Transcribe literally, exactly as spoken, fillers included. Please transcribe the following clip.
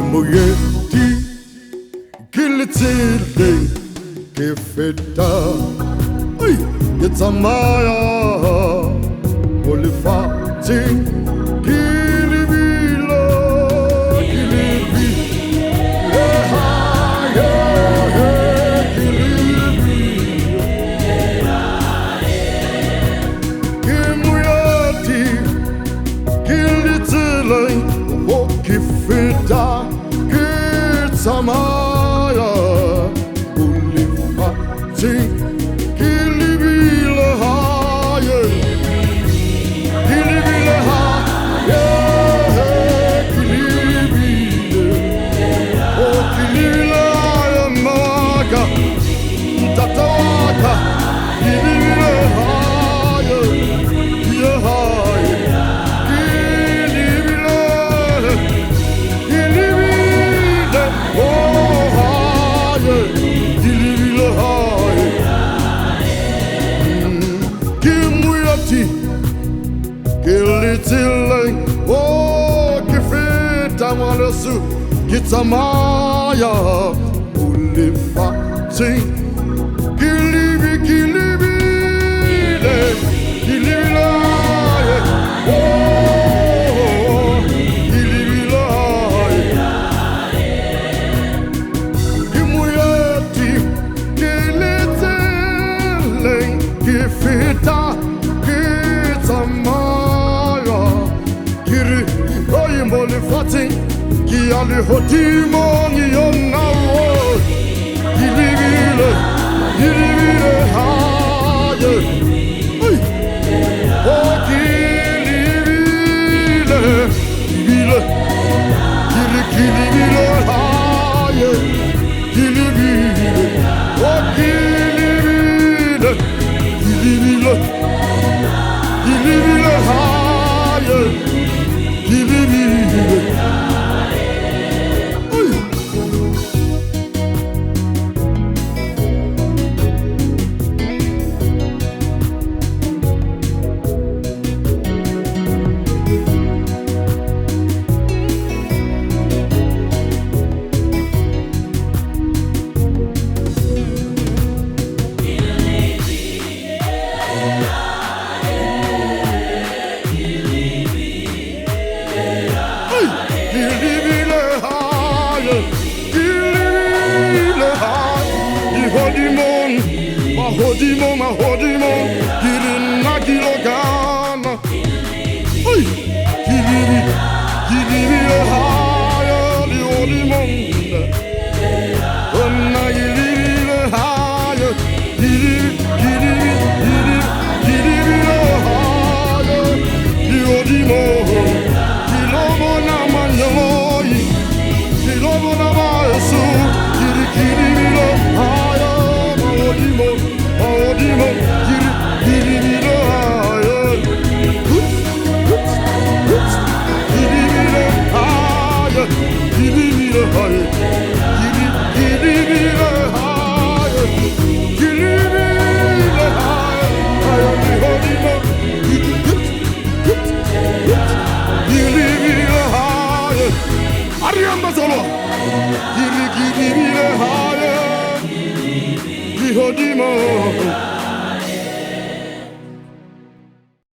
Moyeti kilitile kefeta ay yetamaya olifati kilibilo kilibi ehaya kilibi kimuyati kilitile kefeta Samaya ulifati kilibile haye kilibile haye kilibile oh kilibile haye maga tatawaka kilibile haye ye haye kilibile kilibile oh haye kilibile haye kimuyati kilitile oh kifita mwalesu kitamaya ulifati kilibi kilibile kilibile haye oh kilibile haye kimuyati kilitile kifita kitamaya kiri oyimbolifati kiyali hotimongi yonawo kilibile kilibile haye ay oh kilibile kilibile kiri kilibile haye kilibile oh kilibile kilibile kilibile haye kilibile kilibile haye kilibile haye ihodimon mahodimon mahodimon